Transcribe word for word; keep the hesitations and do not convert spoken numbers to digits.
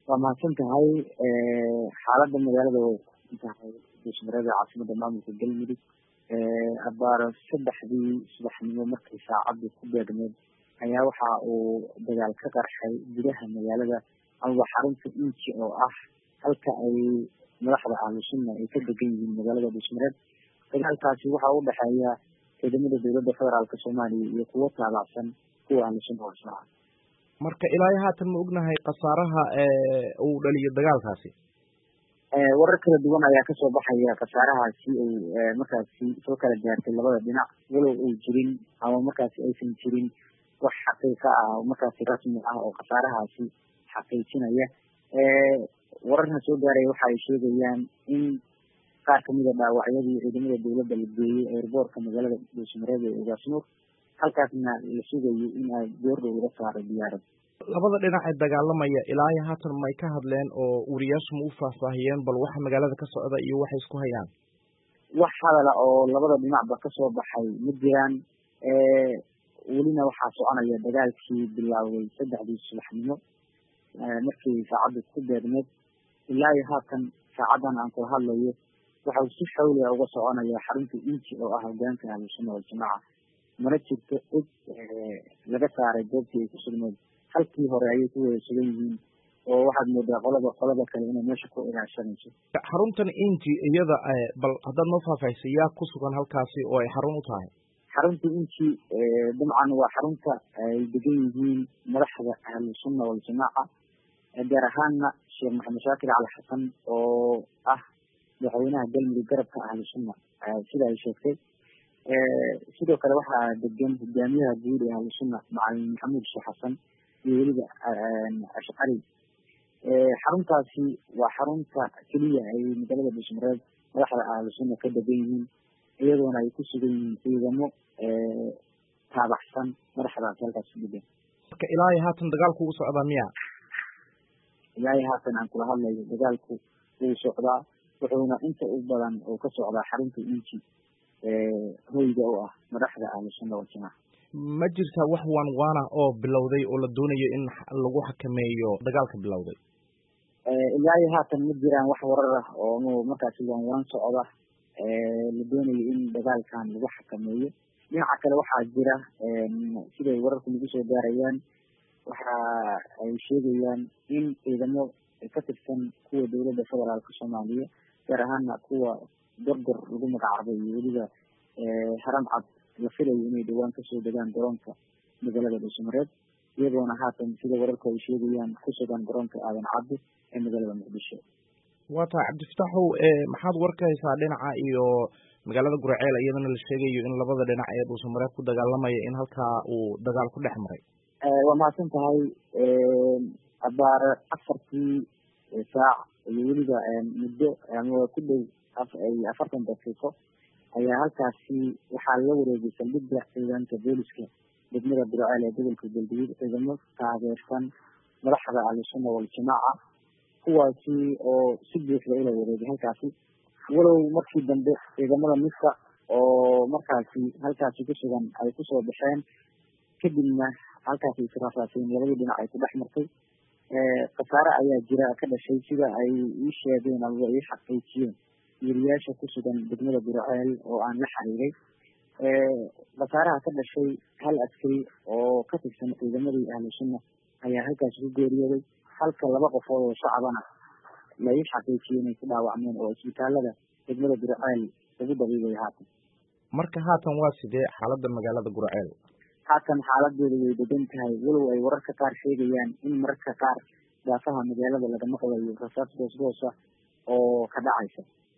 waa mahadsan tahay xaalada magaalada way tahay dhismareeda caasimada maamulka galmudug abaar saddexdii subaxnimo markii saacadii ku beegneed ayaa waxa uu dagaal ka qarxay gudaha magaalada ama xarunta inji oo ah halka ay madaxda ahlu sunna ay ka degan yihiin magaalada dhismareed. dagaalkaasi waxa u dhexeeya ciidamada dowladda federaalka soomaaliya iyo kuwo taabacsan kuwa ahlu sunna wasaa. marka ilaa haatan ma ognahay khasaaraha uu dhaliyo dagaalkaasi? warar kala duwan ayaa kasoo baxaya khasaarahaasi uu markaasi soo kala gaartay labada dhinac, walow ay jirin ama markaasi aysan jirin wax xaqiiqa ah oo markaasi rasmi ah oo khasaarahaasi xaqiijinaya. wararna soo gaaraya waxa ay sheegayaan in qaar kamid a dhaawacyadii ciidamada dowladda la geeyey airboortka magaalada dhismareed ee ugaasnuur, halkaasna la sugayo in ay goordhow laga saaro diyaarad. labada dhinac ee dagaalamaya ilaa iyo haatan may ka hadleen oo wariyaashu ma u faahfaahiyeen bal waxa magaalada ka socda iyo waxay isku hayaan? wax hadala oo labada dhinacba kasoo baxay ma jiraan. welina waxaa soconaya dagaalkii bilaawday saddexdii subaxnimo markii saacadda ku beegneed ilaa iyo haatan saacadan aan kula hadlayo waxa uu si xawli ah uga soconaya xarunta inji oo ah hogaanka ahlu sunna waljamaaca. mana jirto cid laga saaray goobtii ay ku sugneed, halkii hore ayay ku wada sugan yihiin oo waxaad moodaa qolada qolada kale inay meesha ku ilaashanayso. xaruntan inji iyada bal haddaad noo faahfaahisa yaa ku sugan halkaasi oo ay xarun u tahay? xarunta inji dabcan waa xarunta ay degan yihiin madaxda ahlu sunna waljamaaca, gaar ahaana sheekh maxamed shaakir cali xasan oo ah madaxweynaha galmudug garabka ahlu sunna sida ay sheegtay. sidoo kale waxaa degan hogaamiyaha guud ee ahlu sunna macalin maxamuud sheekh xasan iyo weliba ashcari. xaruntaasi waa xarunta keliya ay magaalada dhismareed madaxda ahlu sunna ka degan yihiin, iyadoona ay ku sugan yihiin ciidamo taabaxsan madaxdaasi halkaas degan. marka ilaa iyo haatan dagaalku u socdaa miya? ilaa iyo haatan aan kula hadlayo dagaalku wuu socdaa, wuxuuna inta u badan oo ka socdaa xarunta inji hoyga u ah madaxda ahlu sunna waljamaaca. ma jirtaa wax waan waana oo bilowday oo la doonayo in lagu xakameeyo dagaalka bilowday? ilaa iyo haatan ma jiraan wax warar ah oo markaasi waan waan socda la doonayo in dagaalkan lagu xakameeyo. dhinaca kale waxaa jira siday wararku nagu soo gaarayaan waxa ay sheegayaan in ciidamo ka tirsan kuwa dowladda federaalka soomaaliya gaar ahaana kuwa gorgor lagu magacaabay iyo weliba haram cad la filayo inay dhawaan kasoo degaan garoonka magaalada dhismareed, iyagoona haatan sida wararku ay sheegayaan ku sugan garoonka aadan cabdi ee magaalada muqdisho. waa tahay cabdifataxow, maxaad war ka haysaa dhinaca iyo magaalada guraceel iyadana la sheegayo in labada dhinac ee dhuusamareed ku dagaalamaya in halkaa uu dagaal ku dhex maray? waa mahadsan tahay. abaar afartii saac iyo weliba muddo ama ku dhow afartan daqiiqo ayaa halkaasi waxaa la wareegay saldhigga ciidanka booliska degmada guraceel ee gobolka galgaduud, ciidamo taageersan madaxda ahlu sunna waljamaaca, kuwaasi oo si buuxda ula wareegay halkaasi. walow markii dambe ciidamada midka oo markaasi halkaasi ku sugan ay kusoo baxeen, kadibna halkaasi israafaaseen labadii dhinac ay ku dhex martay. khasaare ayaa jira ka dhashay sida ay ii sheegeen ama ii xaqiijiyeen weriyaasha ku sugan degmada guraceel oo aan la xiriiray. khasaaraha ka dhashay hal askari oo ka tirsan ciidamadii ahlu sunna ayaa halkaasi ku geeriyooday, halka laba qofood oo shacabana la ii xaqiijiyey inay ku dhaawacmeen oo isbitaalada degmada guraceel lagu dabiibay haatan. marka haatan waa sidee xaalada magaalada guraceel? haatan xaaladeedu way degan tahay, walow ay wararka qaar sheegayaan in mararka qaar daafaha magaalada laga maqlayo rasaas goosgoosa oo ka dhacaysa.